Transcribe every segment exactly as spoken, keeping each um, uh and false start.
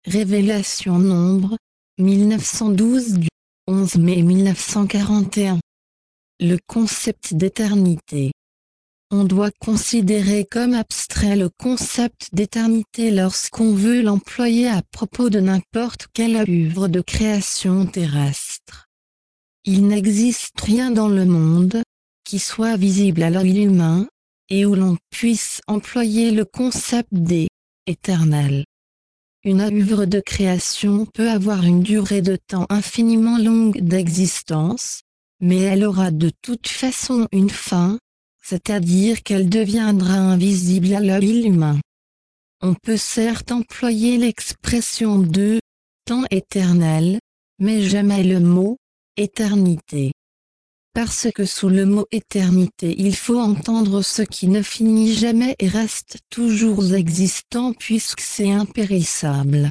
Révélation Nombre, mille neuf cent douze du onze mai mille neuf cent quarante et un. Le concept d'éternité. On doit considérer comme abstrait le concept d'éternité lorsqu'on veut l'employer à propos de n'importe quelle œuvre de création terrestre. Il n'existe rien dans le monde qui soit visible à l'œil humain, et où l'on puisse employer le concept d'éternel. Une œuvre de création peut avoir une durée de temps infiniment longue d'existence, mais elle aura de toute façon une fin, c'est-à-dire qu'elle deviendra invisible à l'œil humain. On peut certes employer l'expression de temps éternel, mais jamais le mot éternité. Parce que sous le mot éternité il faut entendre ce qui ne finit jamais et reste toujours existant puisque c'est impérissable.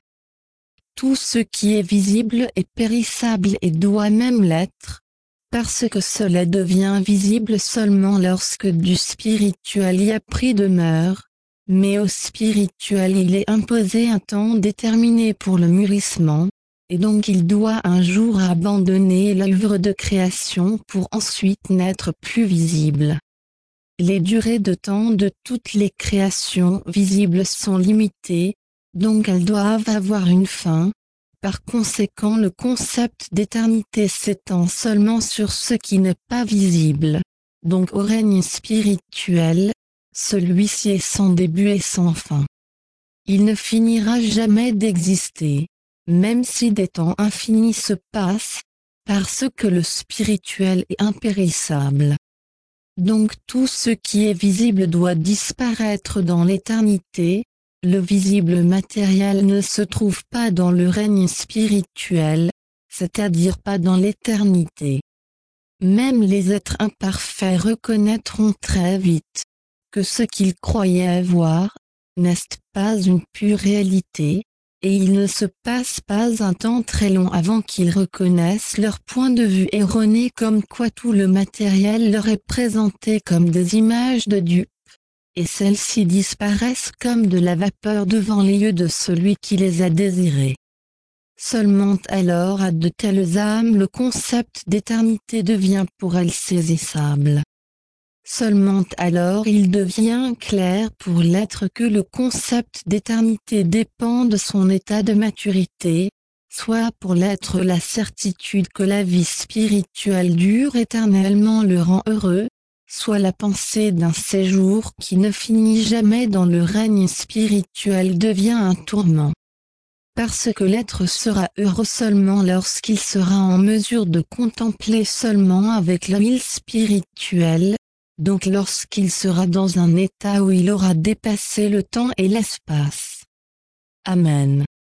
Tout ce qui est visible est périssable et doit même l'être, parce que cela devient visible seulement lorsque du spirituel y a pris demeure, mais au spirituel il est imposé un temps déterminé pour le mûrissement, et donc il doit un jour abandonner l'œuvre de création pour ensuite n'être plus visible. Les durées de temps de toutes les créations visibles sont limitées, donc elles doivent avoir une fin. Par conséquent, le concept d'éternité s'étend seulement sur ce qui n'est pas visible, donc au règne spirituel, celui-ci est sans début et sans fin. Il ne finira jamais d'exister, même si des temps infinis se passent, parce que le spirituel est impérissable. Donc tout ce qui est visible doit disparaître dans l'éternité. Le visible matériel ne se trouve pas dans le règne spirituel, c'est-à-dire pas dans l'éternité. Même les êtres imparfaits reconnaîtront très vite que ce qu'ils croyaient voir n'est pas une pure réalité, et il ne se passe pas un temps très long avant qu'ils reconnaissent leur point de vue erroné comme quoi tout le matériel leur est présenté comme des images de dupes, et celles-ci disparaissent comme de la vapeur devant les yeux de celui qui les a désirées. Seulement alors à de telles âmes le concept d'éternité devient pour elles saisissable. Seulement alors il devient clair pour l'être que le concept d'éternité dépend de son état de maturité, soit pour l'être la certitude que la vie spirituelle dure éternellement le rend heureux, soit la pensée d'un séjour qui ne finit jamais dans le règne spirituel devient un tourment. Parce que l'être sera heureux seulement lorsqu'il sera en mesure de contempler seulement avec l'œil spirituel, donc lorsqu'il sera dans un état où il aura dépassé le temps et l'espace. Amen.